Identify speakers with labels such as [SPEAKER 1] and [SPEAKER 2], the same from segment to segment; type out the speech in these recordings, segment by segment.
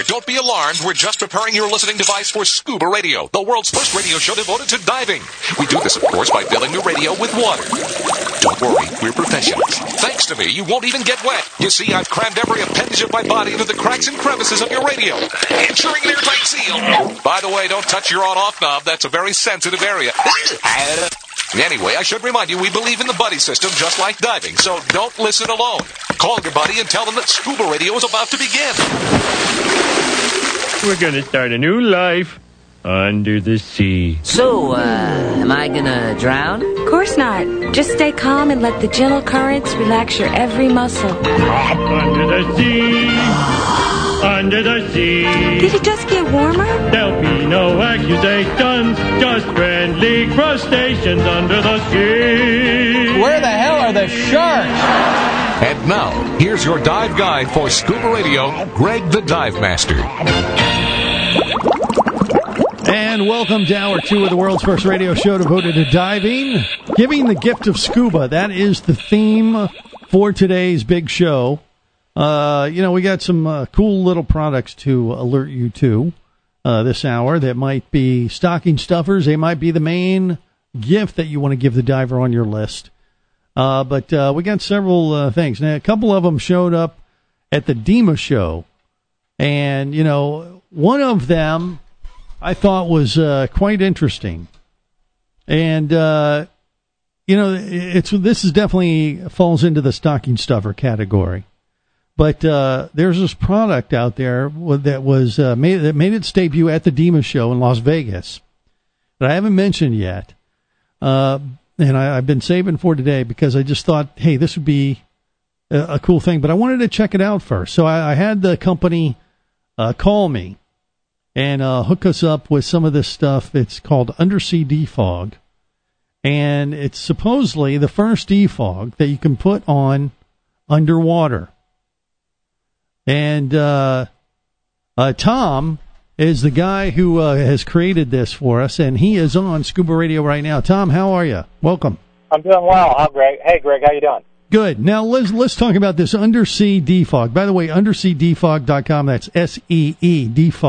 [SPEAKER 1] there. Don't be alarmed. We're just preparing your listening device for Scuba Radio, the world's first radio show devoted to diving. We do this, of course, by filling your radio with water. Don't worry, we're professionals. Thanks to me, you won't even get wet. You see, I've crammed every appendage of my body into the cracks and crevices of your radio, ensuring an airtight seal. By the way, don't touch your on-off knob. That's a very sensitive area. Anyway, I should remind you, we believe in the buddy system just like diving, so don't listen alone. Call your buddy and tell them that Scuba Radio is about to begin.
[SPEAKER 2] We're going to start a new life under the sea.
[SPEAKER 3] So, am I gonna drown?
[SPEAKER 4] Of course not. Just stay calm and let the gentle currents relax your every muscle.
[SPEAKER 2] Under the sea. Under the sea.
[SPEAKER 4] Did it just get warmer?
[SPEAKER 2] There'll be no accusations, just friendly crustaceans under the sea.
[SPEAKER 5] Where the hell are the sharks?
[SPEAKER 1] And now, here's your dive guide for Scuba Radio, Greg the Dive Master.
[SPEAKER 6] And welcome to Hour 2 of the world's first radio show devoted to diving. Giving the gift of scuba. That is the theme for today's big show. We got some cool little products to alert you to this hour that might be stocking stuffers. They might be the main gift that you want to give the diver on your list. But we got several things. Now, a couple of them showed up at the DEMA show. And, one of them I thought was quite interesting. And, this is definitely falls into the stocking stuffer category. But there's this product out there that was made its debut at the DEMA show in Las Vegas that I haven't mentioned yet, and I've been saving for today because I just thought, hey, this would be a cool thing. But I wanted to check it out first, so I had the company call me and hook us up with some of this stuff. It's called Undersea Defog, and it's supposedly the first defog that you can put on underwater. And Tom is the guy who has created this for us, and he is on Scuba Radio right now. Tom, how are you? Welcome.
[SPEAKER 7] I'm doing well. How Greg? Hey, Greg, how you doing?
[SPEAKER 6] Good. Now let's talk about this Undersea Defog. By the way, underseadefog.com. That's SEE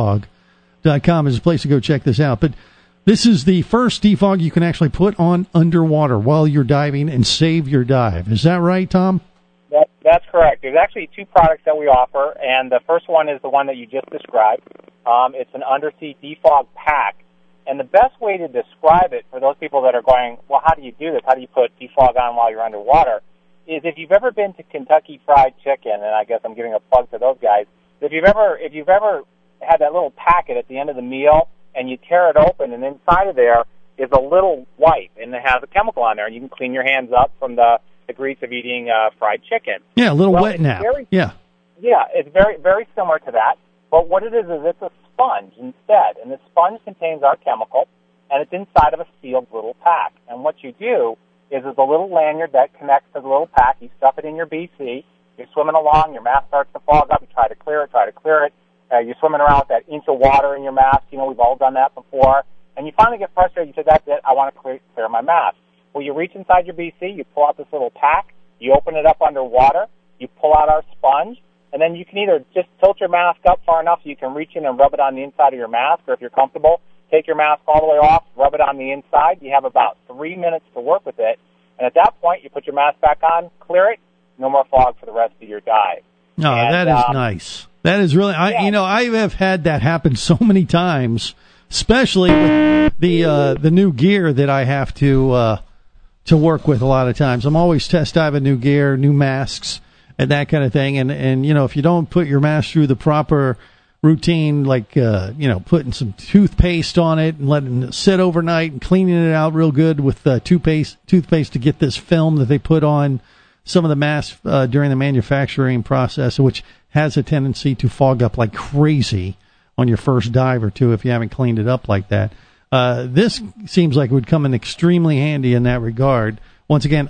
[SPEAKER 6] defog.com is a place to go check this out. But this is the first defog you can actually put on underwater while you're diving and save your dive. Is that right, Tom?
[SPEAKER 7] That's correct. There's actually two products that we offer, and the first one is the one that you just described. It's an Undersea Defog Pack, and the best way to describe it for those people that are going, well, how do you do this? How do you put defog on while you're underwater? Is if you've ever been to Kentucky Fried Chicken, and I guess I'm giving a plug to those guys, if you've ever had that little packet at the end of the meal, and you tear it open, and inside of there is a little wipe, and it has a chemical on there, and you can clean your hands up from the grease of eating fried chicken.
[SPEAKER 6] Yeah, a little wet nap. Yeah,
[SPEAKER 7] it's very, very similar to that. But what it is it's a sponge instead. And the sponge contains our chemical, and it's inside of a sealed little pack. And what you do is there's a little lanyard that connects to the little pack. You stuff it in your BC. You're swimming along. Your mask starts to fog up. You try to clear it. You're swimming around with that inch of water in your mask. We've all done that before. And you finally get frustrated. You say, that's it. I want to clear my mask. Well, you reach inside your BC, you pull out this little pack, you open it up underwater, you pull out our sponge, and then you can either just tilt your mask up far enough so you can reach in and rub it on the inside of your mask, or if you're comfortable, take your mask all the way off, rub it on the inside. You have about 3 minutes to work with it, and at that point, you put your mask back on, clear it, no more fog for the rest of your dive.
[SPEAKER 6] No, that is nice. That is really, I have had that happen so many times, especially with the new gear that I have to work with a lot of times. I'm always test diving new gear, new masks, and that kind of thing. And if you don't put your mask through the proper routine, like, putting some toothpaste on it and letting it sit overnight and cleaning it out real good with toothpaste to get this film that they put on some of the masks during the manufacturing process, which has a tendency to fog up like crazy on your first dive or two if you haven't cleaned it up like that. This seems like it would come in extremely handy in that regard. Once again,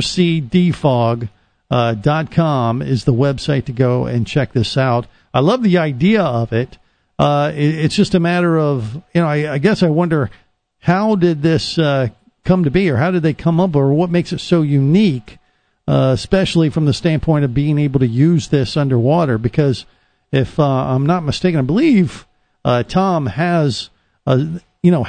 [SPEAKER 6] underseadefog.com is the website to go and check this out. I love the idea of it. It's just a matter of, I guess I wonder, how did this come to be, or how did they come up, or what makes it so unique, especially from the standpoint of being able to use this underwater? Because if I'm not mistaken, I believe Tom has some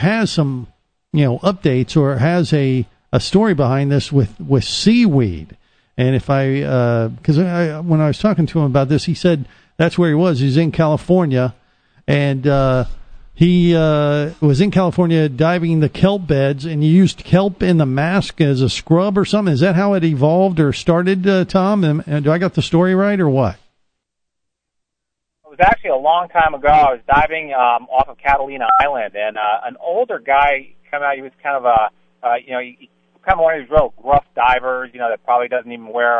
[SPEAKER 6] updates or has a story behind this with seaweed. And if because when I was talking to him about this, he said that's where he was. He's in California, and he was in California diving the kelp beds, and you used kelp in the mask as a scrub or something. Is that how it evolved or started, Tom? And do I got the story right or what?
[SPEAKER 7] It was actually a long time ago. I was diving off of Catalina Island, and an older guy came out. He was kind of kind of one of these real gruff divers, that probably doesn't even wear,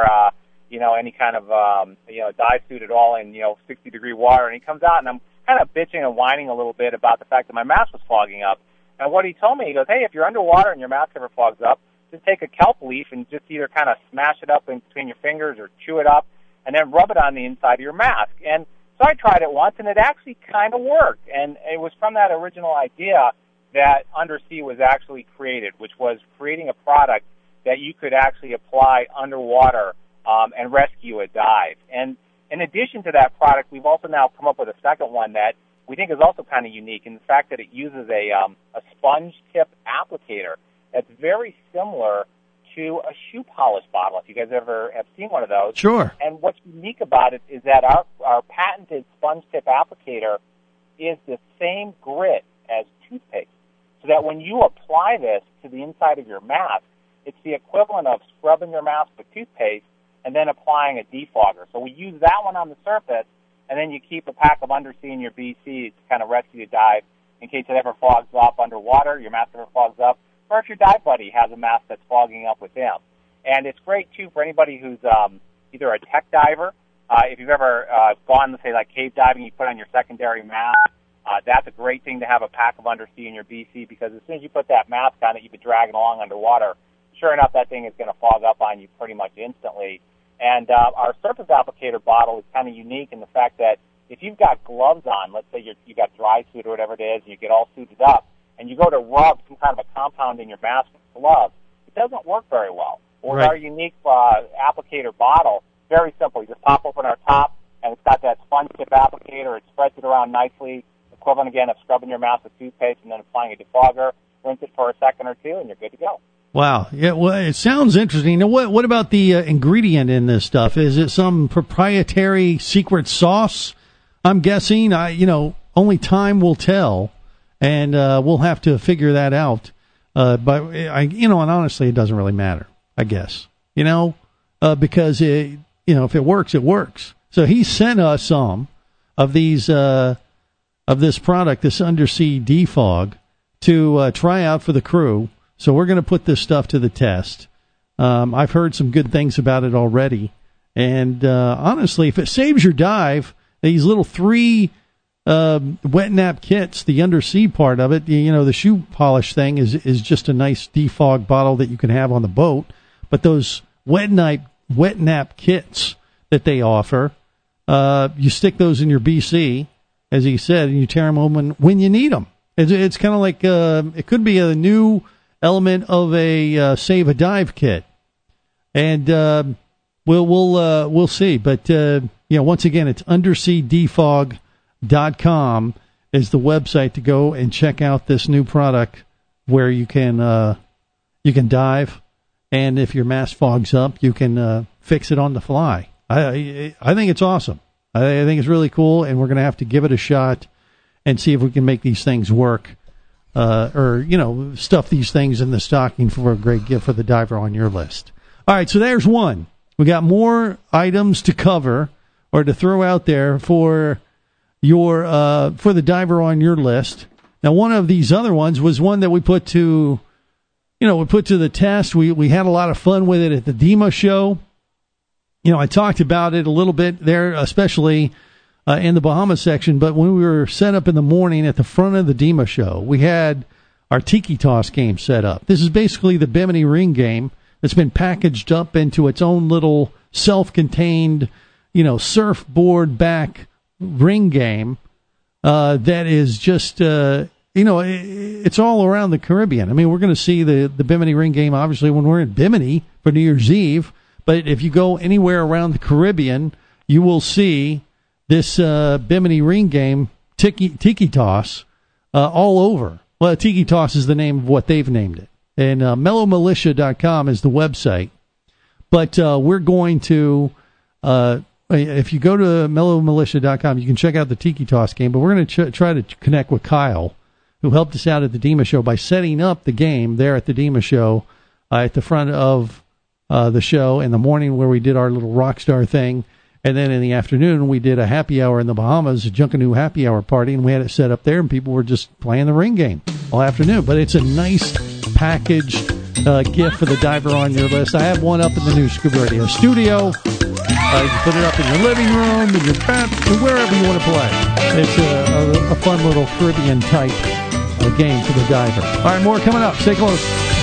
[SPEAKER 7] any kind of, dive suit at all in, 60-degree water. And he comes out, and I'm kind of bitching and whining a little bit about the fact that my mask was fogging up. And what he told me, he goes, hey, if you're underwater and your mask ever fogs up, just take a kelp leaf and just either kind of smash it up in between your fingers or chew it up and then rub it on the inside of your mask. And so I tried it once, and it actually kind of worked. And it was from that original idea that Undersea was actually created, which was creating a product that you could actually apply underwater and rescue a dive. And in addition to that product, we've also now come up with a second one that we think is also kind of unique in the fact that it uses a sponge tip applicator that's very similar to a shoe polish bottle, if you guys ever have seen one of those.
[SPEAKER 6] Sure.
[SPEAKER 7] And what's unique about it is that our patented sponge tip applicator is the same grit as toothpaste. So that when you apply this to the inside of your mask, it's the equivalent of scrubbing your mask with toothpaste and then applying a defogger. So we use that one on the surface, and then you keep a pack of Undersea in your BC to kind of rescue a dive in case it ever fogs up underwater, your mask ever fogs up, or if your dive buddy has a mask that's fogging up with them. And it's great, too, for anybody who's either a tech diver. If you've ever gone, let's say, like cave diving, you put on your secondary mask. That's a great thing to have a pack of Undersea in your BC because as soon as you put that mask on that you've been dragging along underwater, sure enough, that thing is going to fog up on you pretty much instantly. And our surface applicator bottle is kind of unique in the fact that if you've got gloves on, let's say you got dry suit or whatever it is, and you get all suited up, and you go to rub some kind of a compound in your mask with gloves, it doesn't work very well. Or
[SPEAKER 6] right.
[SPEAKER 7] Our unique applicator bottle, very simple. You just pop open our top, and it's got that sponge tip applicator. It spreads it around nicely. Equivalent again of scrubbing your mask with toothpaste and then applying a defogger, rinse it for a second or two, and you're good to go.
[SPEAKER 6] Wow. Yeah, well, it sounds interesting. Now, what about the ingredient in this stuff? Is it some proprietary secret sauce? I'm guessing. Only time will tell, and we'll have to figure that out. And honestly, it doesn't really matter. I guess because if it works, it works. So he sent us some of these. Of this product, this Undersea Defog, to try out for the crew. So we're going to put this stuff to the test. I've heard some good things about it already. And honestly, if it saves your dive, these little 3 wet nap kits, the Undersea part of it, the shoe polish thing is just a nice defog bottle that you can have on the boat. But those wet nap kits that they offer, you stick those in your BC, as he said, and you tear them open when you need them. It's kind of like it could be a new element of a save a dive kit, and we'll see. But once again, it's underseadefog.com is the website to go and check out this new product where you can dive, and if your mask fogs up, you can fix it on the fly. I think it's awesome. I think it's really cool, and we're going to have to give it a shot and see if we can make these things work, or stuff these things in the stocking for a great gift for the diver on your list. All right, so there's one. We got more items to cover or to throw out there for the diver on your list. Now, one of these other ones was one that we put to the test. We had a lot of fun with it at the DEMA show. I talked about it a little bit there, especially in the Bahamas section, but when we were set up in the morning at the front of the DEMA show, we had our Tiki Toss game set up. This is basically the Bimini ring game that's been packaged up into its own little self-contained, surfboard back ring game that is just, it's all around the Caribbean. I mean, we're going to see the Bimini ring game, obviously, when we're in Bimini for New Year's Eve. But if you go anywhere around the Caribbean, you will see this Bimini ring game, Tiki Toss, all over. Well, Tiki Toss is the name of what they've named it. And mellowmilitia.com is the website. But we're going to, if you go to mellowmilitia.com, you can check out the Tiki Toss game. But we're going to try to connect with Kyle, who helped us out at the DEMA show by setting up the game there at the DEMA show at the front of the show in the morning where we did our little Rockstar thing. And then in the afternoon, we did a happy hour in the Bahamas, a Junkanoo happy hour party, and we had it set up there, and people were just playing the ring game all afternoon. But it's a nice package gift for the diver on your list. I have one up in the new Scuba Radio studio. You can put it up in your living room, in your bathroom, wherever you want to play. It's a fun little Caribbean-type game for the diver. All right, more coming up. Stay close.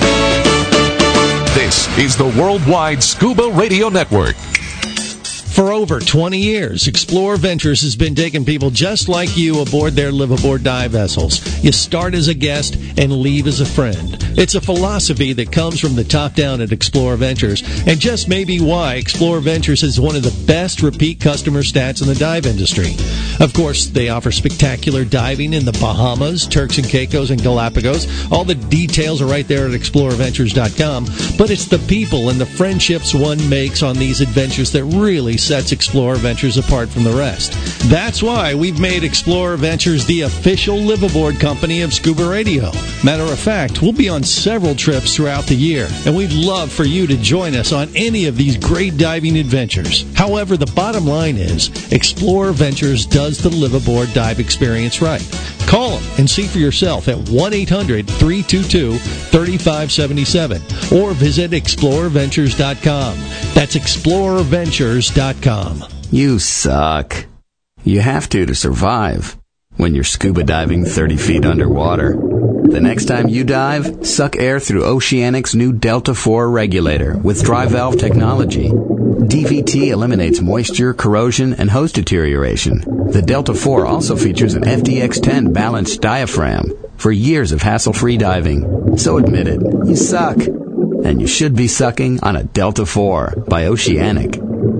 [SPEAKER 1] This is the Worldwide Scuba Radio Network.
[SPEAKER 8] For over 20 years, Explorer Ventures has been taking people just like you aboard their live-aboard dive vessels. You start as a guest and leave as a friend. It's a philosophy that comes from the top down at Explorer Ventures, and just maybe why Explorer Ventures is one of the best repeat customer stats in the dive industry. Of course, they offer spectacular diving in the Bahamas, Turks and Caicos, and Galapagos. All the details are right there at explorerventures.com, but it's the people and the friendships one makes on these adventures that really sets Explorer Ventures apart from the rest. That's why we've made Explorer Ventures the official live-aboard company of Scuba Radio. Matter of fact, we'll be on several trips throughout the year, and we'd love for you to join us on any of these great diving adventures. However, the bottom line is, Explorer Ventures does the live-aboard dive experience right. Call them and see for yourself at 1-800-322-3577 or visit explorerventures.com. That's explorerventures.com.
[SPEAKER 9] You suck. You have to survive when you're scuba diving 30 feet underwater. The next time you dive, suck air through Oceanic's new Delta IV regulator with dry valve technology. DVT eliminates moisture, corrosion, and hose deterioration. The Delta IV also features an FDX10 balanced diaphragm for years of hassle-free diving. So admit it, you suck. And you should be sucking on a Delta IV by Oceanic.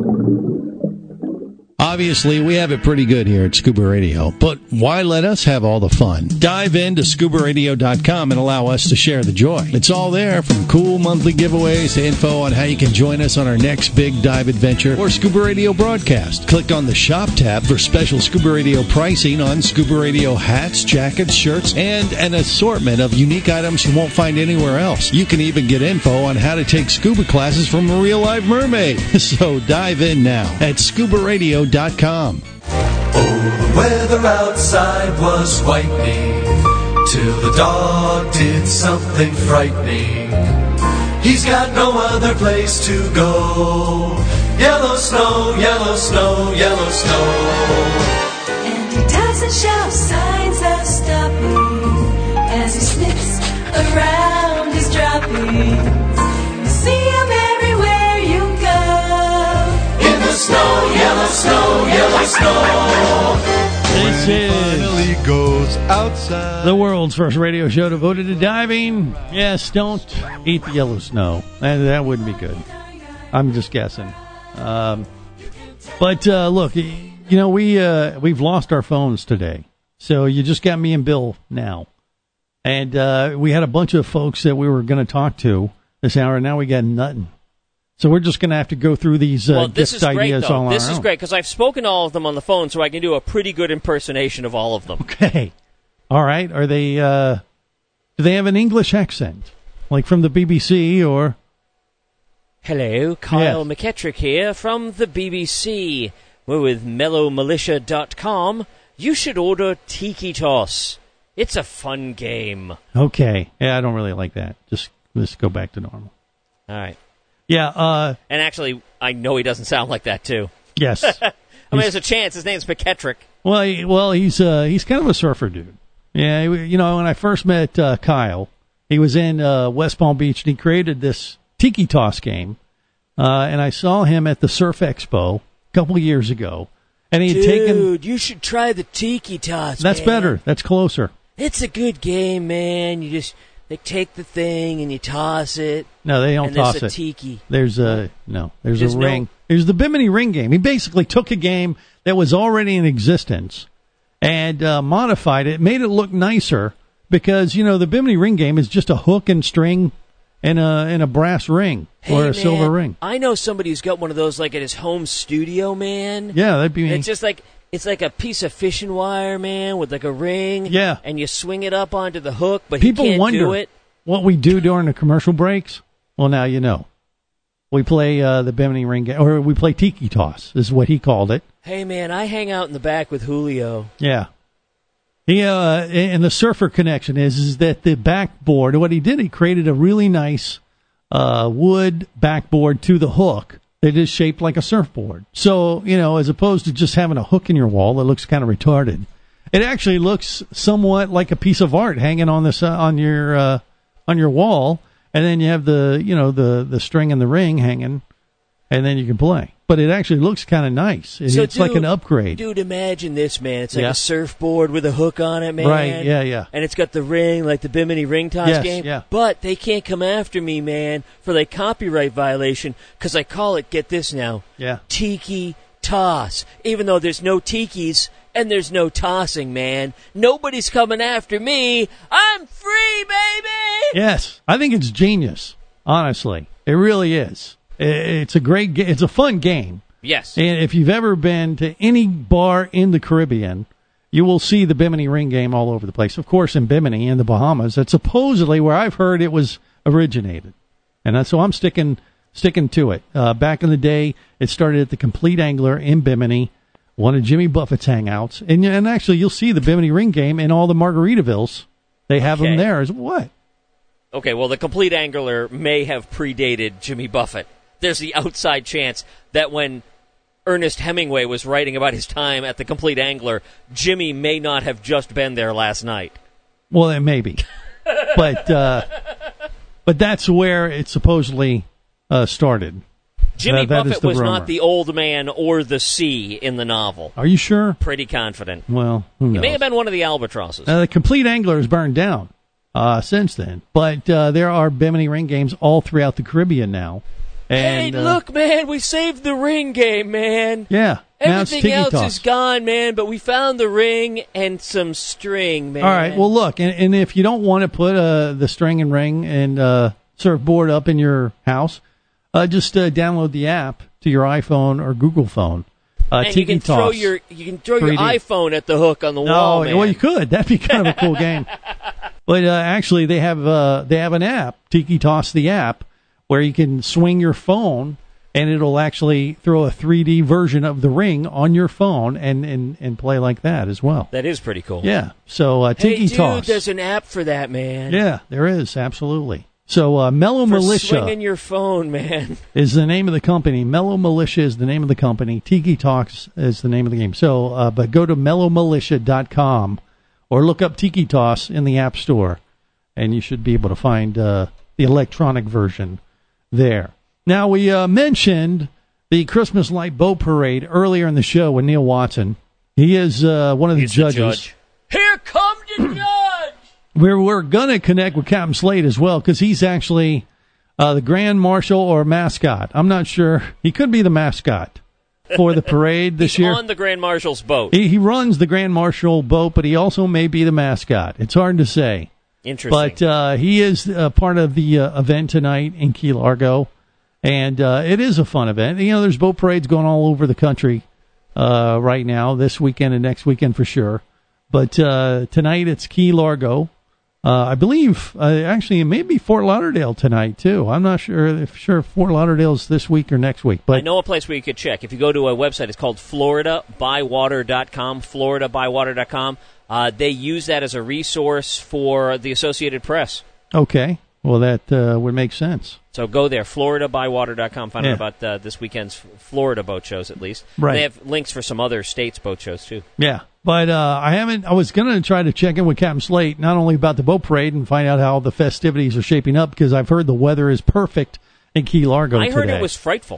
[SPEAKER 8] Obviously, we have it pretty good here at Scuba Radio, but why let us have all the fun? Dive into scubaradio.com and allow us to share the joy. It's all there, from cool monthly giveaways to info on how you can join us on our next big dive adventure or Scuba Radio broadcast. Click on the Shop tab for special Scuba Radio pricing on Scuba Radio hats, jackets, shirts, and an assortment of unique items you won't find anywhere else. You can even get info on how to take scuba classes from a real-life mermaid. So dive in now at scubaradio.com.
[SPEAKER 10] Oh, the weather outside was whitening till the dog did something frightening. He's got no other place to go. Yellow snow, yellow snow, yellow snow.
[SPEAKER 11] And he doesn't shout signs of stopping as he sniffs around his droppings. You see him everywhere you go.
[SPEAKER 10] In the snow, yellow snow, yellow snow.
[SPEAKER 6] This
[SPEAKER 10] finally goes outside.
[SPEAKER 6] The world's first radio show devoted to diving. Yes, don't eat the yellow snow. That wouldn't be good. I'm just guessing. But look, you know, we've lost our phones today. So you just got me and Bill now. And we had a bunch of folks that we were going to talk to this hour, and now we got nothing. So we're just going to have to go through these gift ideas all on our own.
[SPEAKER 12] This is great, because I've spoken to all of them on the phone, so I can do a pretty good impersonation of all of them.
[SPEAKER 6] Okay. All right. Are they, do they have an English accent? Like from the BBC or?
[SPEAKER 12] Hello, Kyle McKettrick here from the BBC. We're with mellowmilitia.com. You should order Tiki Toss. It's a fun game.
[SPEAKER 6] Okay. Yeah, I don't really like that. Just let's go back to normal.
[SPEAKER 12] All right.
[SPEAKER 6] Yeah.
[SPEAKER 12] And actually, I know he doesn't sound like that, too.
[SPEAKER 6] Yes.
[SPEAKER 12] I mean, there's a chance. His name's McKettrick.
[SPEAKER 6] Well, he's kind of a surfer dude. Yeah, you know, when I first met Kyle, he was in West Palm Beach, and he created this Tiki Toss game. And I saw him at the Surf Expo a couple of years ago. And he had taken...
[SPEAKER 12] Dude, you should try the Tiki Toss,
[SPEAKER 6] That's
[SPEAKER 12] man.
[SPEAKER 6] better. That's closer.
[SPEAKER 12] It's a good game, man. You just... They take the thing and you toss it.
[SPEAKER 6] No, they don't toss it.
[SPEAKER 12] And there's a tiki.
[SPEAKER 6] There's a ring. It was the Bimini Ring game. He basically took a game that was already in existence and modified it, made it look nicer because, the Bimini Ring game is just a hook and string and a brass ring or a silver ring.
[SPEAKER 12] I know somebody who's got one of those like at his home studio, man.
[SPEAKER 6] Yeah, that'd be me.
[SPEAKER 12] It's just like it's like a piece of fishing wire, man, with like a ring.
[SPEAKER 6] Yeah.
[SPEAKER 12] And you swing it up onto the hook, but
[SPEAKER 6] people
[SPEAKER 12] he can't
[SPEAKER 6] wonder
[SPEAKER 12] do it.
[SPEAKER 6] What we do during the commercial breaks. Well, now you know. We play the Bimini Ring game, or we play Tiki Toss, is what he called it.
[SPEAKER 12] Hey, man, I hang out in the back with Julio.
[SPEAKER 6] Yeah. And the Surfer connection is that the backboard, what he did, he created a really nice wood backboard to the hook that is shaped like a surfboard. So, as opposed to just having a hook in your wall that looks kind of retarded, it actually looks somewhat like a piece of art hanging on this on your wall, and then you have the string and the ring hanging, and then you can play. But it actually looks kind of nice. It's like an upgrade.
[SPEAKER 12] Dude, imagine this, man. It's like a surfboard with a hook on it, man.
[SPEAKER 6] Right, yeah.
[SPEAKER 12] And it's got the ring, like the Bimini Ring Toss game.
[SPEAKER 6] Yeah.
[SPEAKER 12] But they can't come after me, man, for like copyright violation, because I call it, get this now, Tiki Toss. Even though there's no tikis and there's no tossing, man. Nobody's coming after me. I'm free, baby!
[SPEAKER 6] Yes, I think it's genius, honestly. It really is. It's a great game. It's a fun game.
[SPEAKER 12] Yes.
[SPEAKER 6] And if you've ever been to any bar in the Caribbean, you will see the Bimini Ring game all over the place. Of course, in Bimini, in the Bahamas, that's supposedly where I've heard it was originated. And so I'm sticking to it. Back in the day, it started at the Complete Angler in Bimini, one of Jimmy Buffett's hangouts. And actually, you'll see the Bimini Ring game in all the Margaritavilles. They have them there as what?
[SPEAKER 12] Okay, well, the Complete Angler may have predated Jimmy Buffett. There's the outside chance that when Ernest Hemingway was writing about his time at the Complete Angler, Jimmy may not have just been there last night.
[SPEAKER 6] Well, it may be. But that's where it supposedly started.
[SPEAKER 12] Jimmy Buffett was not the old man or the sea in the novel.
[SPEAKER 6] Are you sure?
[SPEAKER 12] Pretty confident.
[SPEAKER 6] Well, who knows?
[SPEAKER 12] He may have been one of the albatrosses.
[SPEAKER 6] The Complete Angler is burned down since then. But there are Bimini Ring games all throughout the Caribbean now. And,
[SPEAKER 12] hey, look, man, we saved the ring game, man.
[SPEAKER 6] Yeah.
[SPEAKER 12] Everything else is gone, man, but we found the ring and some string, man.
[SPEAKER 6] All right, well, look, and if you don't want to put the string and ring and surfboard up in your house, just download the app to your iPhone or Google phone.
[SPEAKER 12] And
[SPEAKER 6] Tiki
[SPEAKER 12] you can
[SPEAKER 6] Toss
[SPEAKER 12] throw your
[SPEAKER 6] 3D.
[SPEAKER 12] iPhone at the hook on the wall, man.
[SPEAKER 6] Well, you could. That'd be kind of a cool game. But actually, they have an app, Tiki Toss the app, where you can swing your phone and it'll actually throw a 3D version of the ring on your phone and play like that as well.
[SPEAKER 12] That is pretty cool.
[SPEAKER 6] Yeah. So Tiki Toss.
[SPEAKER 12] There's an app for that, man.
[SPEAKER 6] Yeah, there is, absolutely. So Mellow Militia
[SPEAKER 12] swinging your phone, man,
[SPEAKER 6] is the name of the company. Mellow Militia is the name of the company. Tiki Toss is the name of the game. So, but go to mellowmilitia.com or look up Tiki Toss in the App Store, and you should be able to find the electronic version there. Now, we mentioned the Christmas Light Boat Parade earlier in the show with Neil Watson. He is one of the judges.
[SPEAKER 12] The judge. Here comes the judge!
[SPEAKER 6] We're going to connect with Captain Slade as well, because he's actually the Grand Marshal or mascot. I'm not sure. He could be the mascot for the parade this year.
[SPEAKER 12] He's on the Grand Marshal's boat.
[SPEAKER 6] He runs the Grand Marshal boat, but he also may be the mascot. It's hard to say.
[SPEAKER 12] Interesting.
[SPEAKER 6] But he is part of the event tonight in Key Largo, and it is a fun event. There's boat parades going all over the country right now, this weekend and next weekend for sure. But tonight it's Key Largo. I believe, actually, it may be Fort Lauderdale tonight, too. I'm not sure if Fort Lauderdale's this week or next week. But
[SPEAKER 12] I know a place where you could check. If you go to a website, it's called FloridaByWater.com, FloridaByWater.com. They use that as a resource for the Associated Press.
[SPEAKER 6] Okay. Well, that would make sense.
[SPEAKER 12] So go there, FloridaByWater.com. Find out about this weekend's Florida boat shows, at least.
[SPEAKER 6] Right.
[SPEAKER 12] They have links for some other states' boat shows, too.
[SPEAKER 6] Yeah. But I was going to try to check in with Captain Slate, not only about the boat parade and find out how the festivities are shaping up, because I've heard the weather is perfect in Key Largo today.
[SPEAKER 12] I heard it was frightful.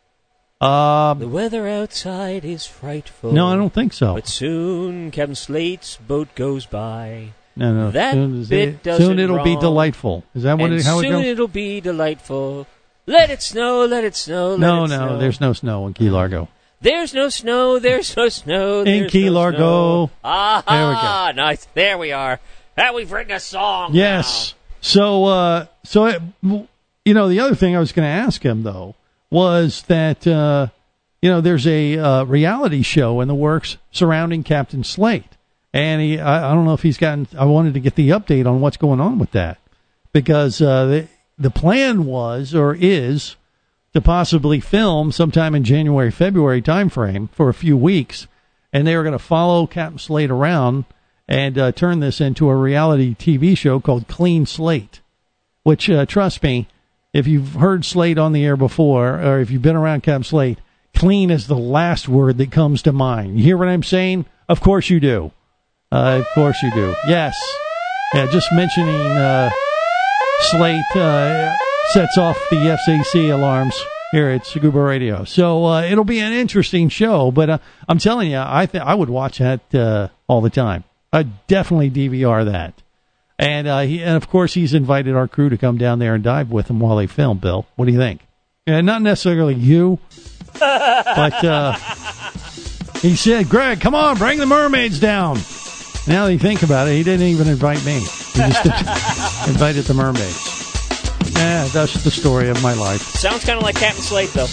[SPEAKER 12] The weather outside is frightful.
[SPEAKER 6] No, I don't think so.
[SPEAKER 12] But soon Captain Slate's boat goes by.
[SPEAKER 6] No.
[SPEAKER 12] That
[SPEAKER 6] soon
[SPEAKER 12] bit doesn't
[SPEAKER 6] Soon it'll
[SPEAKER 12] wrong.
[SPEAKER 6] be delightful. Is that how it goes?
[SPEAKER 12] Soon it'll be delightful. Let it snow, let it snow, let it snow.
[SPEAKER 6] There's no snow in Key Largo.
[SPEAKER 12] There's no snow, there's no snow.
[SPEAKER 6] In Key Largo.
[SPEAKER 12] Ah,
[SPEAKER 6] there we go.
[SPEAKER 12] Nice. There we are. We've written a song.
[SPEAKER 6] Yes. Now. So the other thing I was going to ask him, though, was that, there's a reality show in the works surrounding Captain Slate. And I don't know if he's gotten, I wanted to get the update on what's going on with that. Because the plan was, or is, to possibly film sometime in January, February timeframe for a few weeks. And they were going to follow Captain Slate around and turn this into a reality TV show called Clean Slate. Which, trust me, if you've heard Slate on the air before, or if you've been around Captain Slate, clean is the last word that comes to mind. You hear what I'm saying? Of course you do. Of course you do. Yes. Yeah, just mentioning Slate sets off the FCC alarms here at Scuba Radio. So it'll be an interesting show, but I'm telling you, I would watch that all the time. I'd definitely DVR that. And of course, he's invited our crew to come down there and dive with him while they film, Bill. What do you think? Not necessarily you, but he said, Greg, come on, bring the mermaids down. Now that you think about it, he didn't even invite me. He just invited the mermaids. Yeah, that's the story of my life.
[SPEAKER 12] Sounds kind of like Captain Slate, though.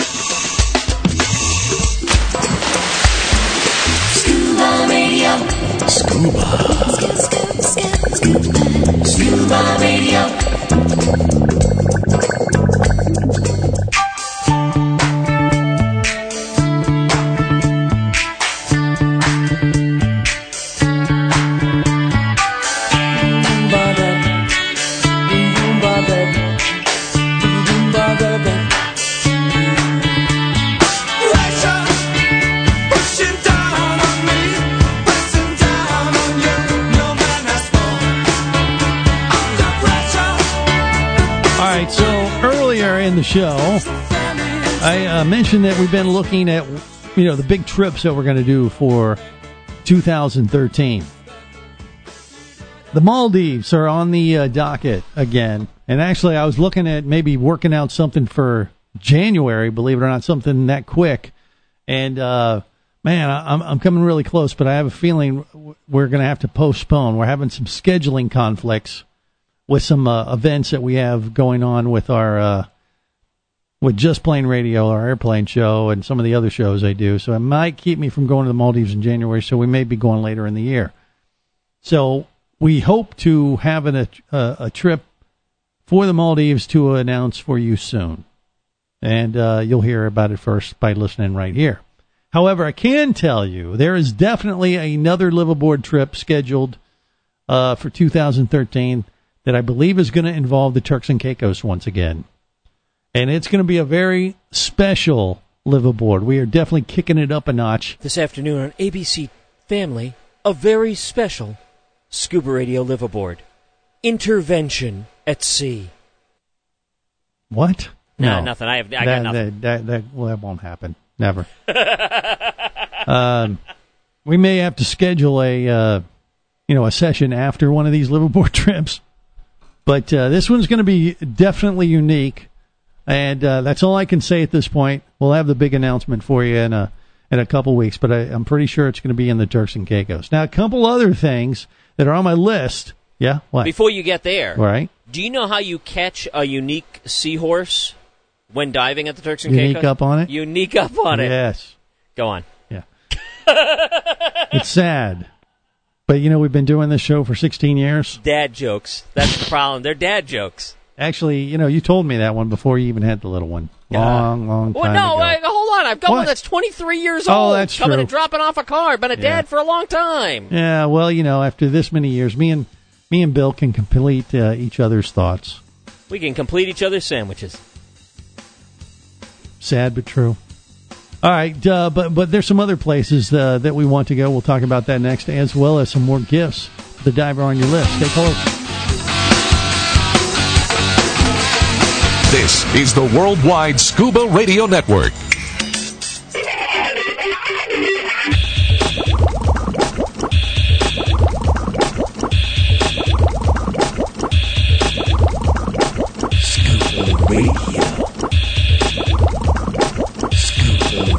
[SPEAKER 11] Scuba Radio.
[SPEAKER 10] Scuba.
[SPEAKER 11] Scuba Radio.
[SPEAKER 6] In the show, I mentioned that we've been looking at, the big trips that we're going to do for 2013. The Maldives are on the docket again, and actually I was looking at maybe working out something for January, believe it or not, something that quick. And man, I'm coming really close, but I have a feeling we're going to have to postpone. We're having some scheduling conflicts with some events that we have going on with our with Just Plain Radio, our airplane show, and some of the other shows I do. So it might keep me from going to the Maldives in January, so we may be going later in the year. So we hope to have a trip for the Maldives to announce for you soon. And you'll hear about it first by listening right here. However, I can tell you there is definitely another live aboard trip scheduled for 2013 that I believe is going to involve the Turks and Caicos once again. And it's going to be a very special live aboard. We are definitely kicking it up a notch.
[SPEAKER 12] This afternoon on ABC Family, a very special Scuba Radio live aboard. Intervention at sea.
[SPEAKER 6] What?
[SPEAKER 12] No, nothing. I got nothing.
[SPEAKER 6] That won't happen. Never. We may have to schedule a session after one of these live aboard trips. But this one's going to be definitely unique. And that's all I can say at this point. We'll have the big announcement for you in a couple weeks, but I'm pretty sure it's going to be in the Turks and Caicos. Now, a couple other things that are on my list. Yeah, what?
[SPEAKER 12] Before you get there,
[SPEAKER 6] right?
[SPEAKER 12] Do you know how you catch a unique seahorse when diving at the Turks and Caicos?
[SPEAKER 6] Unique up on it?
[SPEAKER 12] Unique up on it.
[SPEAKER 6] Yes.
[SPEAKER 12] Go on.
[SPEAKER 6] Yeah. It's sad. But, we've been doing this show for 16 years.
[SPEAKER 12] Dad jokes. That's the problem. They're dad jokes.
[SPEAKER 6] Actually, you told me that one before you even had the little one. Long time ago.
[SPEAKER 12] Hold on. I've got one that's 23 years old.
[SPEAKER 6] Oh, that's
[SPEAKER 12] coming
[SPEAKER 6] true.
[SPEAKER 12] and dropping off a car. Been a dad for a long time.
[SPEAKER 6] Yeah, well, after this many years, me and Bill can complete each other's thoughts.
[SPEAKER 12] We can complete each other's sandwiches.
[SPEAKER 6] Sad but true. All right, but there's some other places that we want to go. We'll talk about that next, as well as some more gifts for the diver on your list. Stay close.
[SPEAKER 1] This is the Worldwide Scuba Radio Network.
[SPEAKER 10] Scuba Radio.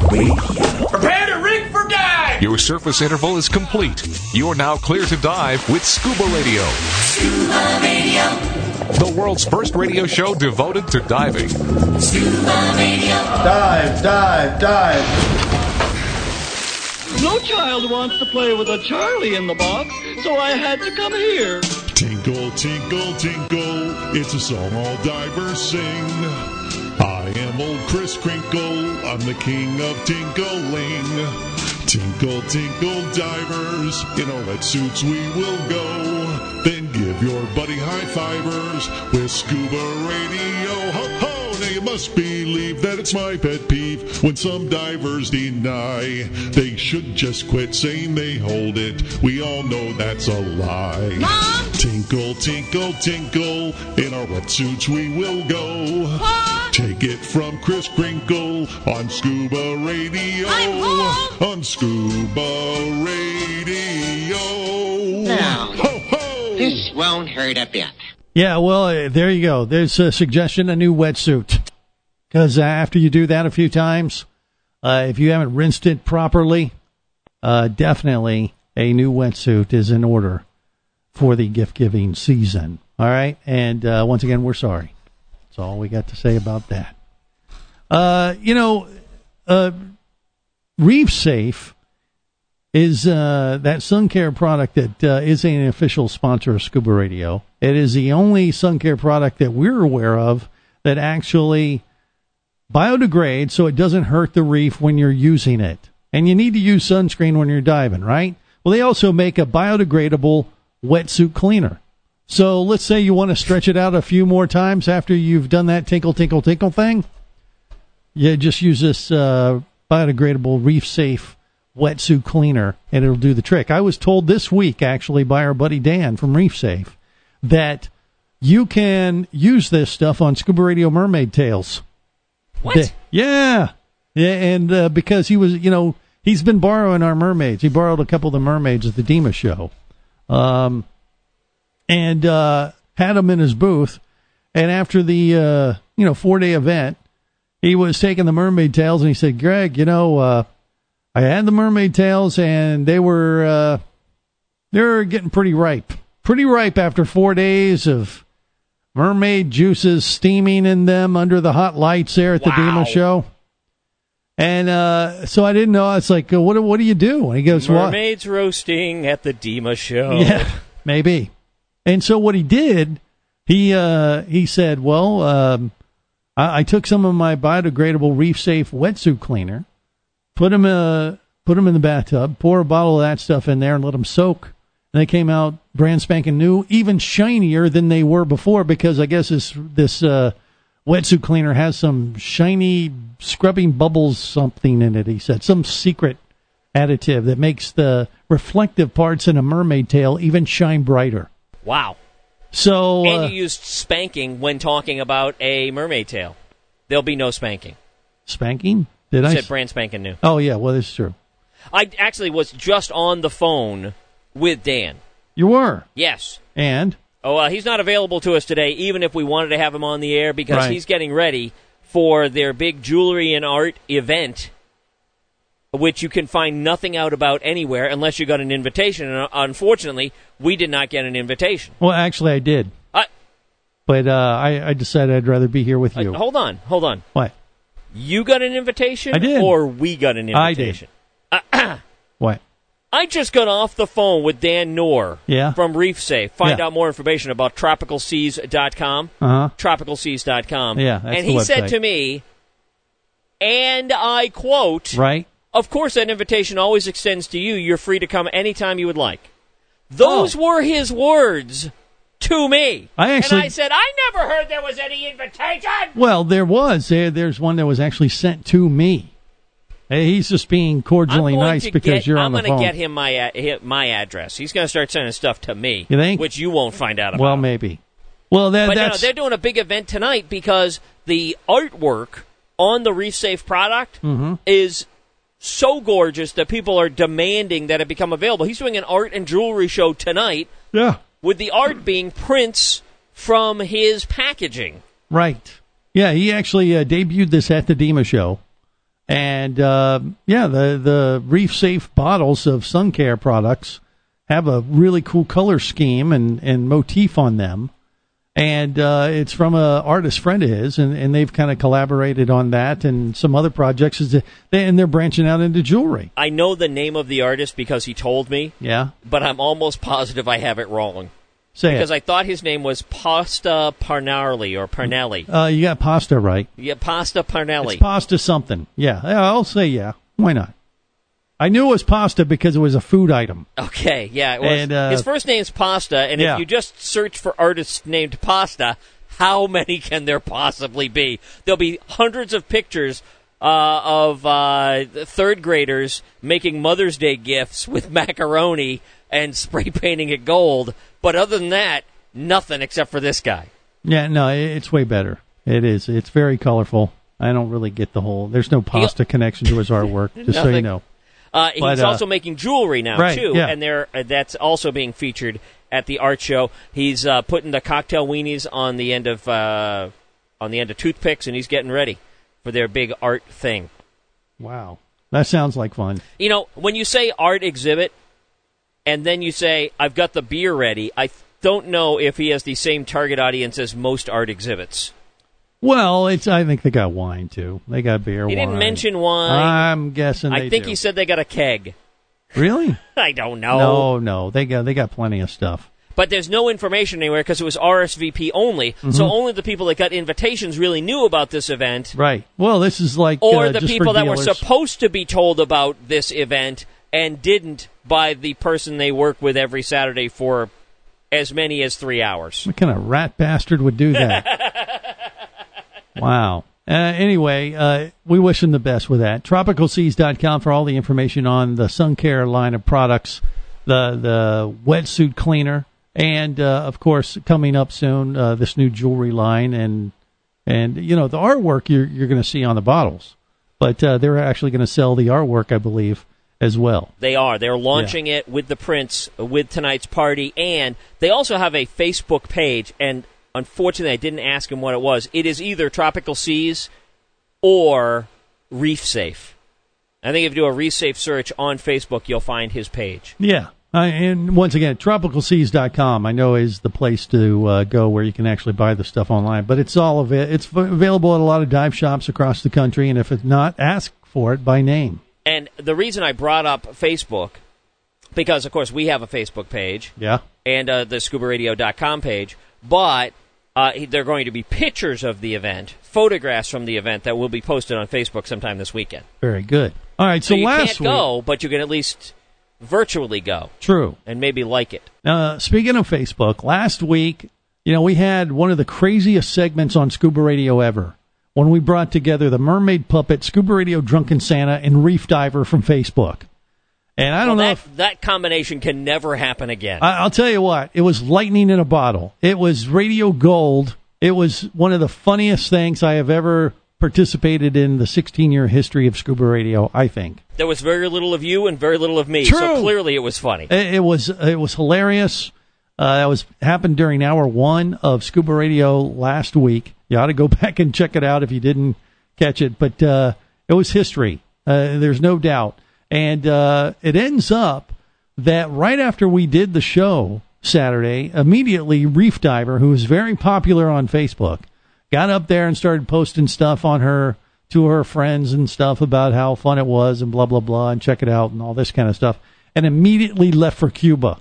[SPEAKER 10] Radio.
[SPEAKER 1] Prepare to rig for dive! Your surface interval is complete. You're now clear to dive with Scuba Radio.
[SPEAKER 11] Scuba Radio.
[SPEAKER 1] The world's first radio show devoted to diving.
[SPEAKER 11] Scuba Radio.
[SPEAKER 2] Dive, dive, dive. No child wants to play with a Charlie in the box, so I had to come here.
[SPEAKER 13] Tinkle, tinkle, tinkle, it's a song all divers sing. I am old Kris Kringle, I'm the king of tinkling. Tinkle, tinkle, divers, in our wetsuits we will go. Then give your buddy high fivers with Scuba Radio. Ho, ho! Now you must believe that it's my pet peeve when some divers deny. They should just quit saying they hold it. We all know that's a lie.
[SPEAKER 11] Mom!
[SPEAKER 13] Tinkle, tinkle, tinkle, in our wetsuits we will go.
[SPEAKER 11] What?
[SPEAKER 13] Take it from Kris Kringle on Scuba Radio. On Scuba Radio.
[SPEAKER 14] Now,
[SPEAKER 13] ho, ho!
[SPEAKER 14] This won't hurt a bit.
[SPEAKER 6] Yeah, well, there you go. There's a suggestion, a new wetsuit. Because after you do that a few times, if you haven't rinsed it properly, definitely a new wetsuit is in order for the gift-giving season. All right? And once again, we're sorry. That's all we got to say about that. Reef Safe is that sun care product that is an official sponsor of Scuba Radio. It is the only sun care product that we're aware of that actually biodegrades so it doesn't hurt the reef when you're using it. And you need to use sunscreen when you're diving, right? Well, they also make a biodegradable wetsuit cleaner. So let's say you want to stretch it out a few more times after you've done that tinkle, tinkle, tinkle thing. You just use this biodegradable Reef Safe wetsuit cleaner, and it'll do the trick. I was told this week, actually, by our buddy Dan from Reef Safe, that you can use this stuff on Scuba Radio mermaid tails.
[SPEAKER 12] What?
[SPEAKER 6] Yeah, and because he was, he's been borrowing our mermaids. He borrowed a couple of the mermaids at the Dima show, and had them in his booth. And after the 4-day event, he was taking the mermaid tails, and he said, "Greg, I had the mermaid tails, and they're getting pretty ripe. Pretty ripe after 4 days of mermaid juices steaming in them under the hot lights there at the Dima show." And so I didn't know. I was like, what do you do? And he goes,
[SPEAKER 12] mermaids roasting at the Dima show.
[SPEAKER 6] Yeah, maybe. And so what he did, he said, I took some of my biodegradable Reef Safe wetsuit cleaner, put them in the bathtub, pour a bottle of that stuff in there, and let them soak. And they came out brand spanking new, even shinier than they were before, because I guess this wetsuit cleaner has some shiny scrubbing bubbles something in it, he said. Some secret additive that makes the reflective parts in a mermaid tail even shine brighter.
[SPEAKER 12] Wow.
[SPEAKER 6] So,
[SPEAKER 12] and you used spanking when talking about a mermaid tail. There'll be no spanking.
[SPEAKER 6] Spanking?
[SPEAKER 12] You said brand spanking new.
[SPEAKER 6] Oh, yeah, well, that's true.
[SPEAKER 12] I actually was just on the phone with Dan.
[SPEAKER 6] You were?
[SPEAKER 12] Yes.
[SPEAKER 6] And?
[SPEAKER 12] Oh, he's not available to us today, even if we wanted to have him on the air, because he's getting ready for their big jewelry and art event, which you can find nothing out about anywhere unless you got an invitation. And unfortunately, we did not get an invitation.
[SPEAKER 6] Well, actually, I did. But I decided I'd rather be here with you.
[SPEAKER 12] Hold on.
[SPEAKER 6] What?
[SPEAKER 12] You got an invitation?
[SPEAKER 6] I did.
[SPEAKER 12] Or we got an invitation?
[SPEAKER 6] I did. What?
[SPEAKER 12] I just got off the phone with Dan Knorr from Reef Safe. Find out more information about tropicalseas.com. Tropicalseas.com.
[SPEAKER 6] Yeah, that's
[SPEAKER 12] and
[SPEAKER 6] the
[SPEAKER 12] he
[SPEAKER 6] website.
[SPEAKER 12] said to me, and I quote,
[SPEAKER 6] right?
[SPEAKER 12] Of course, that invitation always extends to you. You're free to come anytime you would like. Those were his words to me. And I said, I never heard there was any invitation.
[SPEAKER 6] Well, there was. There's one that was actually sent to me. Hey, he's just being cordially nice because you're on the phone.
[SPEAKER 12] I'm going to get him my address. He's going to start sending stuff to me.
[SPEAKER 6] You think?
[SPEAKER 12] Which you won't find out about.
[SPEAKER 6] Well, maybe. Well, that's...
[SPEAKER 12] they're doing a big event tonight because the artwork on the Reef Safe product is so gorgeous that people are demanding that it become available. He's doing an art and jewelry show tonight.
[SPEAKER 6] Yeah.
[SPEAKER 12] With the art being prints from his packaging.
[SPEAKER 6] Right. Yeah, he actually debuted this at the Dima show. And, the Reef Safe bottles of sun care products have a really cool color scheme and motif on them. And it's from an artist friend of his, and they've kind of collaborated on that and some other projects. And they're branching out into jewelry.
[SPEAKER 12] I know the name of the artist because he told me.
[SPEAKER 6] Yeah.
[SPEAKER 12] But I'm almost positive I have it wrong.
[SPEAKER 6] Say
[SPEAKER 12] because
[SPEAKER 6] it.
[SPEAKER 12] I thought his name was Pasta Parnelli or Parnelli.
[SPEAKER 6] You got pasta right.
[SPEAKER 12] Yeah, Pasta Parnelli.
[SPEAKER 6] It's pasta something. Yeah, I'll say yeah. Why not? I knew it was pasta because it was a food item.
[SPEAKER 12] Okay, yeah. It was. And, his first name's Pasta, and if you just search for artists named Pasta, how many can there possibly be? There'll be hundreds of pictures of third graders making Mother's Day gifts with macaroni and spray painting it gold. But other than that, nothing except for this guy.
[SPEAKER 6] Yeah, no, it's way better. It is. It's very colorful. I don't really get the whole... There's no pasta connection to his artwork, just so you know.
[SPEAKER 12] He's also making jewelry now,
[SPEAKER 6] right,
[SPEAKER 12] too,
[SPEAKER 6] yeah.
[SPEAKER 12] and that's also being featured at the art show. He's putting the cocktail weenies on the end of toothpicks, and he's getting ready for their big art thing.
[SPEAKER 6] Wow. That sounds like fun.
[SPEAKER 12] You know, when you say art exhibit, and then you say, I've got the beer ready, I don't know if he has the same target audience as most art exhibits.
[SPEAKER 6] Well, I think they got wine, too. They got beer,
[SPEAKER 12] He
[SPEAKER 6] wine.
[SPEAKER 12] didn't mention wine.
[SPEAKER 6] I'm guessing
[SPEAKER 12] I think he said they got a keg.
[SPEAKER 6] Really?
[SPEAKER 12] I don't know.
[SPEAKER 6] No. They got plenty of stuff.
[SPEAKER 12] But there's no information anywhere because it was RSVP only, so only the people that got invitations really knew about this event.
[SPEAKER 6] Right. Well, this is like...
[SPEAKER 12] Or the
[SPEAKER 6] just
[SPEAKER 12] people
[SPEAKER 6] for
[SPEAKER 12] that were
[SPEAKER 6] dealers.
[SPEAKER 12] supposed to be told about this event and didn't by the person they work with every Saturday for as many as 3 hours.
[SPEAKER 6] What kind of rat bastard would do that? Wow. Anyway, we wish him the best with that. TropicalSeas.com for all the information on the sun care line of products, the wetsuit cleaner, and, of course, coming up soon, this new jewelry line and the artwork you're going to see on the bottles. But they're actually going to sell the artwork, I believe, as well.
[SPEAKER 12] They are. They're launching it with the prints with tonight's party, and they also have a Facebook page, and unfortunately I didn't ask him what it was. It is either Tropical Seas or Reef Safe. I think if you do a Reef Safe search on Facebook, you'll find his page.
[SPEAKER 6] Yeah. And once again, TropicalSeas.com I know is the place to go where you can actually buy the stuff online. But it's all of it. It's available at a lot of dive shops across the country, and if it's not, ask for it by name.
[SPEAKER 12] And the reason I brought up Facebook, because, of course, we have a Facebook page.
[SPEAKER 6] Yeah.
[SPEAKER 12] And the ScubaRadio.com page. But there are going to be pictures of the event, photographs from the event that will be posted on Facebook sometime this weekend.
[SPEAKER 6] Very good. All right, so
[SPEAKER 12] you
[SPEAKER 6] last
[SPEAKER 12] can't go, but you can at least virtually go.
[SPEAKER 6] True.
[SPEAKER 12] And maybe like it.
[SPEAKER 6] Speaking of Facebook, last week, we had one of the craziest segments on Scuba Radio ever when we brought together the Mermaid Puppet, Scuba Radio Drunken Santa, and Reef Diver from Facebook. And I don't know if
[SPEAKER 12] that combination can never happen again.
[SPEAKER 6] I'll tell you what, it was lightning in a bottle. It was radio gold. It was one of the funniest things I have ever participated in the 16-year history of Scuba Radio, I think.
[SPEAKER 12] There was very little of you and very little of me,
[SPEAKER 6] True.
[SPEAKER 12] so clearly it was funny.
[SPEAKER 6] It was hilarious. That happened during hour one of Scuba Radio last week. You ought to go back and check it out if you didn't catch it. But it was history. There's no doubt. And it ends up that right after we did the show Saturday, immediately Reef Diver, who is very popular on Facebook, got up there and started posting stuff on her to her friends and stuff about how fun it was and blah, blah, blah, and check it out and all this kind of stuff, and immediately left for Cuba.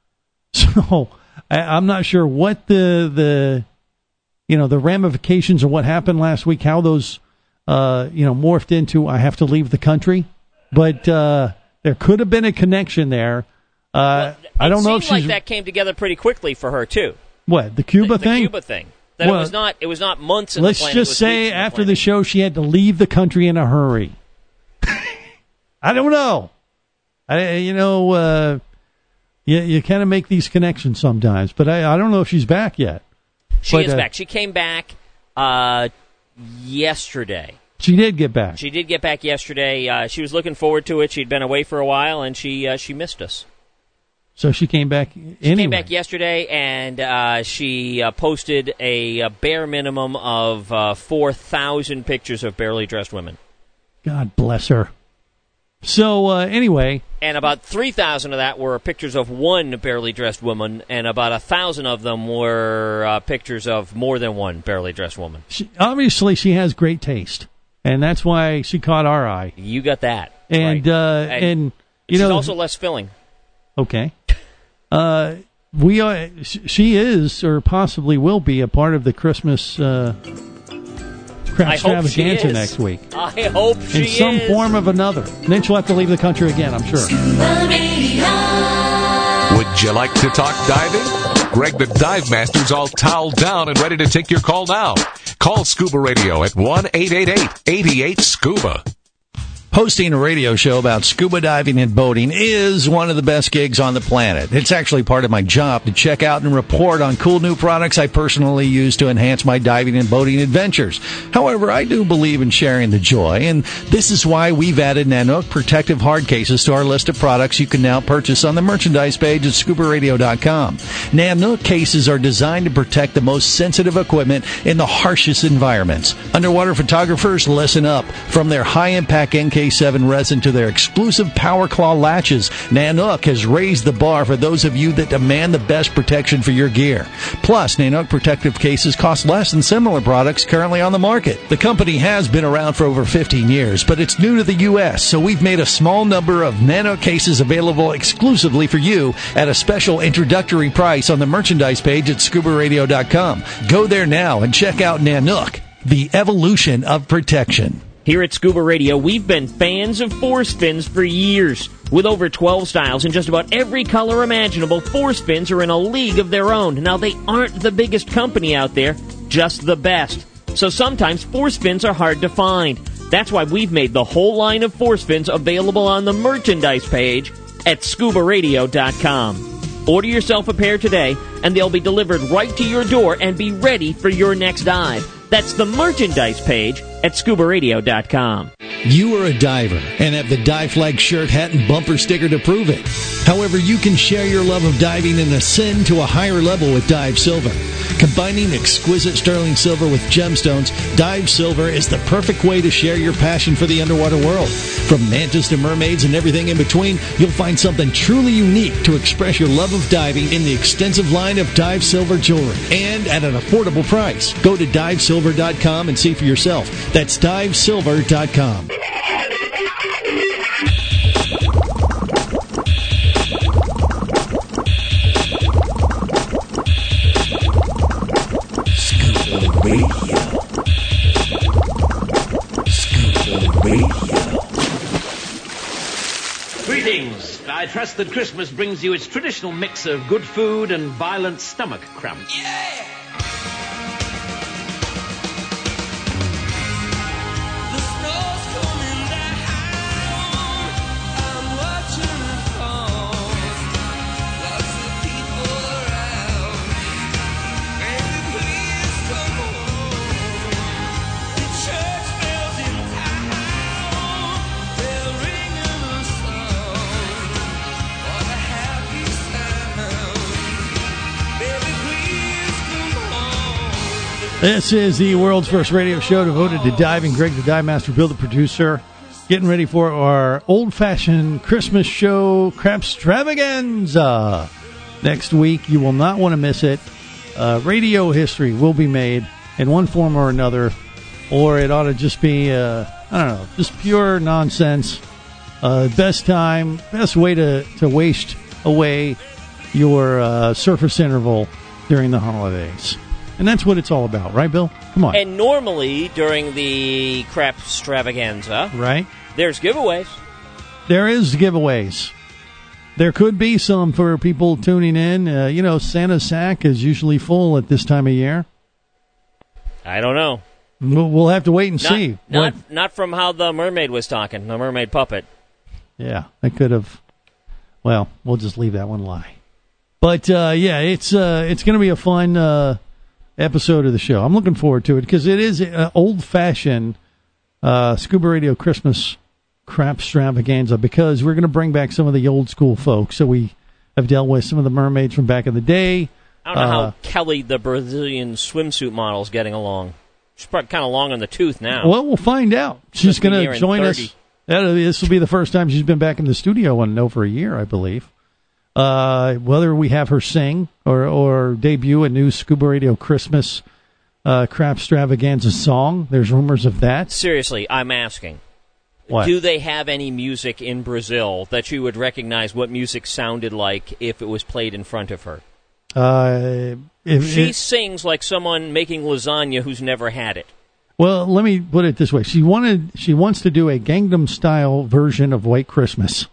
[SPEAKER 6] So I'm not sure what the ramifications of what happened last week, how those, morphed into I have to leave the country. But there could have been a connection there. I don't know if she's...
[SPEAKER 12] It seemed like that came together pretty quickly for her, too.
[SPEAKER 6] What, the Cuba thing?
[SPEAKER 12] The Cuba thing. That it was not months in the planning.
[SPEAKER 6] Let's just say after the show she had to leave the country in a hurry. I don't know. You kind of make these connections sometimes, but I don't know if she's back yet.
[SPEAKER 12] She is back. She came back yesterday.
[SPEAKER 6] She did get back.
[SPEAKER 12] She did get back yesterday. She was looking forward to it. She'd been away for a while, and she missed us.
[SPEAKER 6] So she came back anyway.
[SPEAKER 12] She came back yesterday, and she posted a bare minimum of 4,000 pictures of barely dressed women.
[SPEAKER 6] God bless her. So, anyway.
[SPEAKER 12] And about 3,000 of that were pictures of one barely dressed woman, and about 1,000 of them were pictures of more than one barely dressed woman.
[SPEAKER 6] Obviously, she has great taste, and that's why she caught our eye.
[SPEAKER 12] You got that.
[SPEAKER 6] And,
[SPEAKER 12] right.
[SPEAKER 6] and
[SPEAKER 12] she's also less filling.
[SPEAKER 6] Okay. She is, or possibly will be, a part of the Christmas crap extravaganza next week.
[SPEAKER 12] I hope she is.
[SPEAKER 6] In some form or another. And then she'll have to leave the country again, I'm sure.
[SPEAKER 1] Would you like to talk diving? Greg the Dive Master's all toweled down and ready to take your call now. Call Scuba Radio at 1-888-88-SCUBA.
[SPEAKER 8] Hosting a radio show about scuba diving and boating is one of the best gigs on the planet. It's actually part of my job to check out and report on cool new products I personally use to enhance my diving and boating adventures. However, I do believe in sharing the joy, and this is why we've added Nanook protective hard cases to our list of products you can now purchase on the merchandise page at scubaradio.com. Nanook cases are designed to protect the most sensitive equipment in the harshest environments. Underwater photographers, listen up. From their high-impact NK7 resin to their exclusive Power Claw latches, Nanook has raised the bar for those of you that demand the best protection for your gear. Plus, Nanook protective cases cost less than similar products currently on the market. The company has been around for over 15 years, but it's new to the U.S., so we've made a small number of Nanook cases available exclusively for you at a special introductory price on the merchandise page at scubaradio.com. Go there now and check out Nanook, the evolution of protection.
[SPEAKER 12] Here at Scuba Radio, we've been fans of force fins for years. With over 12 styles in just about every color imaginable, force fins are in a league of their own. Now, they aren't the biggest company out there, just the best. So sometimes force fins are hard to find. That's why we've made the whole line of force fins available on the merchandise page at scubaradio.com. Order yourself a pair today, and they'll be delivered right to your door and be ready for your next dive. That's the merchandise page at scubaradio.com.
[SPEAKER 8] You are a diver and have the Dive Flag shirt, hat, and bumper sticker to prove it. However, you can share your love of diving and ascend to a higher level with Dive Silver. Combining exquisite sterling silver with gemstones, Dive Silver is the perfect way to share your passion for the underwater world. From mantas to mermaids and everything in between, you'll find something truly unique to express your love of diving in the extensive line of Dive Silver jewelry, and at an affordable price. Go to divesilver.com and see for yourself. That's divesilver.com.
[SPEAKER 10] Scuba Radio. Scuba Radio.
[SPEAKER 14] Greetings. I trust that Christmas brings you its traditional mix of good food and violent stomach cramps. Yeah!
[SPEAKER 6] This is the world's first radio show devoted to diving. Greg the Dive Master, Bill the producer, getting ready for our old-fashioned Christmas show crap extravaganza. Next week, you will not want to miss it. Radio history will be made in one form or another, or it ought to just be, I don't know, just pure nonsense. Best time, best way to waste away your surface interval during the holidays. And that's what it's all about, right, Bill? Come on.
[SPEAKER 12] And normally, during the crap extravaganza,
[SPEAKER 6] right,
[SPEAKER 12] there's giveaways.
[SPEAKER 6] There is giveaways. There could be some for people tuning in. Santa's sack is usually full at this time of year.
[SPEAKER 12] I don't know.
[SPEAKER 6] We'll have to wait and see.
[SPEAKER 12] Not from how the mermaid was talking, the mermaid puppet.
[SPEAKER 6] Yeah, I could have. Well, we'll just leave that one lie. But, it's going to be a fun episode of the show. I'm looking forward to it because it is an old-fashioned Scuba Radio Christmas crap extravaganza, because we're going to bring back some of the old-school folks that we have dealt with, some of the mermaids from back in the day.
[SPEAKER 12] I don't know how Kelly, the Brazilian swimsuit model, is getting along. She's probably kind of long on the tooth now.
[SPEAKER 6] Well, we'll find out. She's going to join us. This will be the first time she's been back in the studio in over a year, I believe. Whether we have her sing or debut a new Scuba Radio Christmas crap extravaganza song, there's rumors of that.
[SPEAKER 12] Seriously, I'm asking.
[SPEAKER 6] What?
[SPEAKER 12] Do they have any music in Brazil that you would recognize what music sounded like if it was played in front of her? She sings like someone making lasagna who's never had it.
[SPEAKER 6] Well, let me put it this way: she wants to do a Gangnam Style version of White Christmas.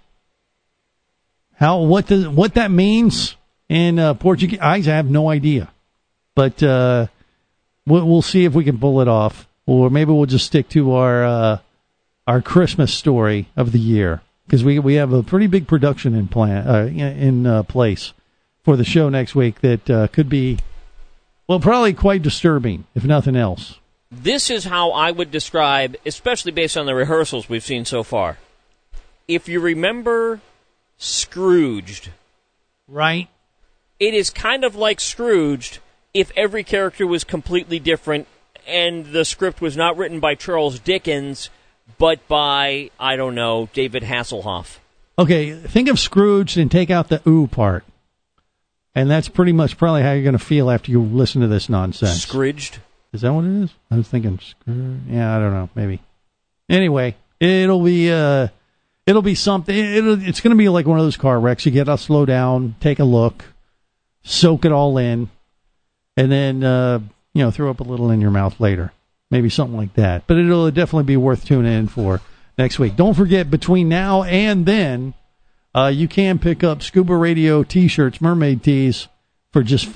[SPEAKER 6] What that means in Portuguese, I have no idea, but we'll see if we can pull it off, or maybe we'll just stick to our Christmas story of the year, because we have a pretty big production in place for the show next week that could be, well, probably quite disturbing, if nothing else.
[SPEAKER 12] This is how I would describe, especially based on the rehearsals we've seen so far. If you remember Scrooged.
[SPEAKER 6] Right.
[SPEAKER 12] It is kind of like Scrooged if every character was completely different and the script was not written by Charles Dickens, but by, I don't know, David Hasselhoff.
[SPEAKER 6] Okay, think of Scrooge and take out the ooh part. And that's pretty much probably how you're going to feel after you listen to this nonsense.
[SPEAKER 12] Scrooged?
[SPEAKER 6] Is that what it is? I was thinking Scrooge. Yeah, I don't know, maybe. Anyway, it'll be something. It's going to be like one of those car wrecks. You get to slow down, take a look, soak it all in, and then throw up a little in your mouth later. Maybe something like that. But it'll definitely be worth tuning in for next week. Don't forget, between now and then, you can pick up Scuba Radio T-shirts, mermaid tees, for just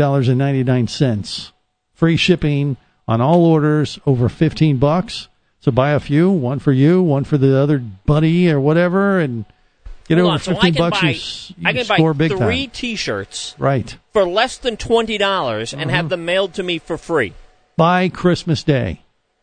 [SPEAKER 6] $5.99. Free shipping on all orders over $15. So buy a few, one for you, one for the other buddy or whatever, and get over $15.
[SPEAKER 12] I can
[SPEAKER 6] score
[SPEAKER 12] buy
[SPEAKER 6] big
[SPEAKER 12] 3
[SPEAKER 6] time.
[SPEAKER 12] T-shirts
[SPEAKER 6] Right.
[SPEAKER 12] for less than $20 and have them mailed to me for free.
[SPEAKER 6] By Christmas Day.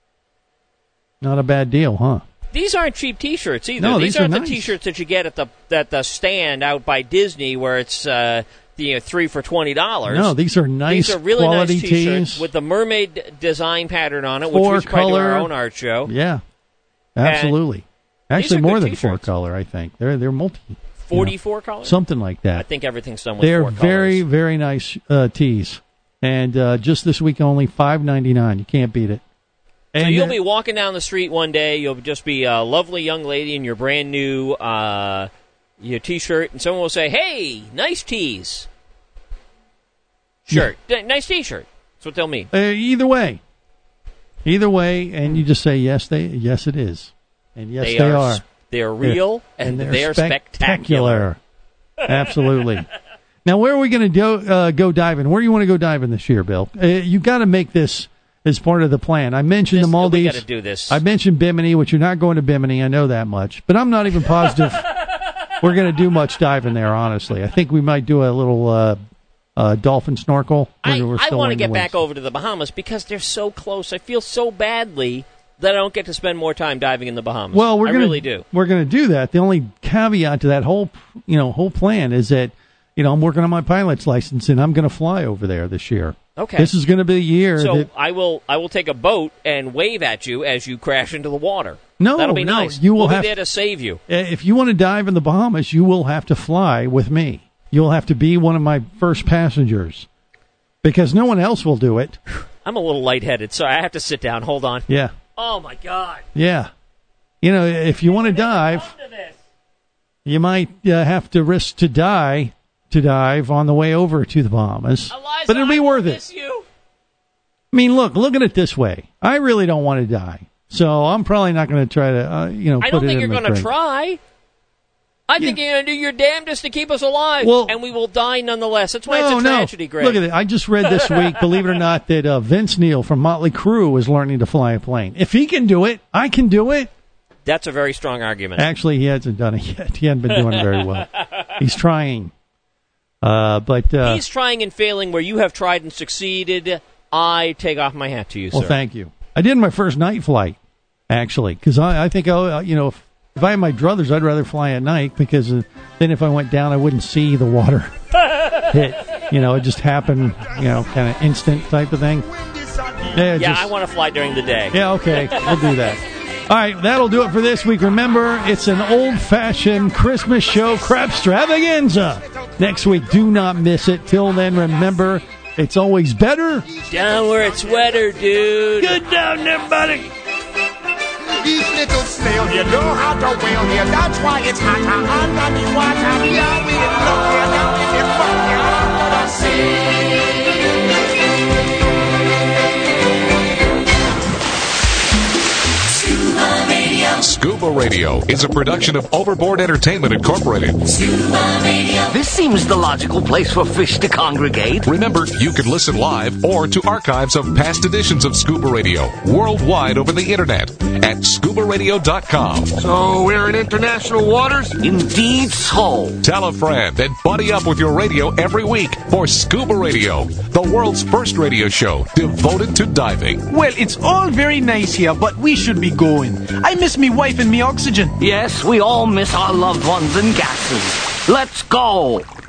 [SPEAKER 6] Not a bad deal, huh?
[SPEAKER 12] These aren't cheap T-shirts either.
[SPEAKER 6] No,
[SPEAKER 12] these
[SPEAKER 6] these are
[SPEAKER 12] aren't
[SPEAKER 6] nice.
[SPEAKER 12] the T-shirts that you get at the stand out by Disney where it's 3 for $20.
[SPEAKER 6] No, these are nice.
[SPEAKER 12] These are really
[SPEAKER 6] quality
[SPEAKER 12] nice T-shirts
[SPEAKER 6] tees
[SPEAKER 12] with the mermaid design pattern on it, which we should probably do our own art show.
[SPEAKER 6] Yeah, absolutely.
[SPEAKER 12] And
[SPEAKER 6] actually,
[SPEAKER 12] these are
[SPEAKER 6] more
[SPEAKER 12] good
[SPEAKER 6] than
[SPEAKER 12] T-shirts.
[SPEAKER 6] 4-color. I think they're multi.
[SPEAKER 12] 44 colors,
[SPEAKER 6] something like that.
[SPEAKER 12] I think everything's done with
[SPEAKER 6] They're
[SPEAKER 12] 4 colors.
[SPEAKER 6] very, very nice tees, and just this week only $5.99. You can't beat it.
[SPEAKER 12] So
[SPEAKER 6] And
[SPEAKER 12] you'll be walking down the street one day. You'll just be a lovely young lady in your brand new your T-shirt, and someone will say, "Hey, nice tees." Shirt, nice T-shirt. That's what they'll mean.
[SPEAKER 6] Either way, and you just say yes. Yes, it is, and yes, they are.
[SPEAKER 12] They're real, and they're spectacular.
[SPEAKER 6] Absolutely. Now, where are we going to go diving? Where do you want to go diving this year, Bill? You got to make this as part of the plan. I mentioned the Maldives.
[SPEAKER 12] We got to do this.
[SPEAKER 6] I mentioned Bimini, which you're not going to Bimini. I know that much, but I'm not even positive we're going to do much diving there. Honestly, I think we might do a little dolphin snorkel.
[SPEAKER 12] I want to get back over to the Bahamas because they're so close. I feel so badly that I don't get to spend more time diving in the Bahamas.
[SPEAKER 6] Well,
[SPEAKER 12] I really do.
[SPEAKER 6] We're going to do that. The only caveat to that whole plan is that I'm working on my pilot's license and I'm going to fly over there this year.
[SPEAKER 12] Okay.
[SPEAKER 6] This is going to be a year.
[SPEAKER 12] So I will take a boat and wave at you as you crash into the water.
[SPEAKER 6] No,
[SPEAKER 12] that'll be nice.
[SPEAKER 6] We'll
[SPEAKER 12] be there to save you.
[SPEAKER 6] If you want to dive in the Bahamas, you will have to fly with me. You'll have to be one of my first passengers because no one else will do it.
[SPEAKER 12] I'm a little lightheaded, so I have to sit down. Hold on.
[SPEAKER 6] Yeah.
[SPEAKER 12] Oh my God.
[SPEAKER 6] Yeah. If you want to dive, you might have to risk to dive on the way over to the Bahamas.
[SPEAKER 12] Eliza,
[SPEAKER 6] but it'll be worth it.
[SPEAKER 12] Miss you.
[SPEAKER 6] I mean, look at it this way. I really don't want to die, so I'm probably not going to try to,
[SPEAKER 12] I don't think you're going to try. I think you're going to do your damnedest to keep us alive, and we will die nonetheless. That's why it's a tragedy, Greg.
[SPEAKER 6] Look at it. I just read this week, believe it or not, that Vince Neil from Motley Crue is learning to fly a plane. If he can do it, I can do it.
[SPEAKER 12] That's a very strong argument.
[SPEAKER 6] Actually, he hasn't done it yet. He hasn't been doing it very well. He's trying. But
[SPEAKER 12] he's trying and failing where you have tried and succeeded. I take off my hat to you, sir.
[SPEAKER 6] Well, thank you. I did my first night flight, actually, because I think, if I had my druthers, I'd rather fly at night because then if I went down, I wouldn't see the water hit. It just happened, kind of instant type of thing.
[SPEAKER 12] Yeah, I want to fly during the day.
[SPEAKER 6] Yeah, okay. We'll do that. All right, that'll do it for this week. Remember, it's an old-fashioned Christmas show crapstravaganza. Next week, do not miss it. Till then, remember, it's always better
[SPEAKER 12] down where it's wetter, dude.
[SPEAKER 6] Good down there, buddy.
[SPEAKER 15] Each little snail, you know how to whale here. That's why it's hotter under the water. Down in look here, down in the fuck here, under the sea.
[SPEAKER 1] Scuba Radio is a production of Overboard Entertainment Incorporated.
[SPEAKER 16] This seems the logical place for fish to congregate.
[SPEAKER 1] Remember, you can listen live or to archives of past editions of Scuba Radio worldwide over the internet at scubaradio.com.
[SPEAKER 16] So we're in international waters? Indeed so.
[SPEAKER 1] Tell a friend and buddy up with your radio every week for Scuba Radio, the world's first radio show devoted to diving.
[SPEAKER 17] Well, it's all very nice here, but we should be going. I miss me wife and me oxygen.
[SPEAKER 16] Yes, we all miss our loved ones and gases. Let's go.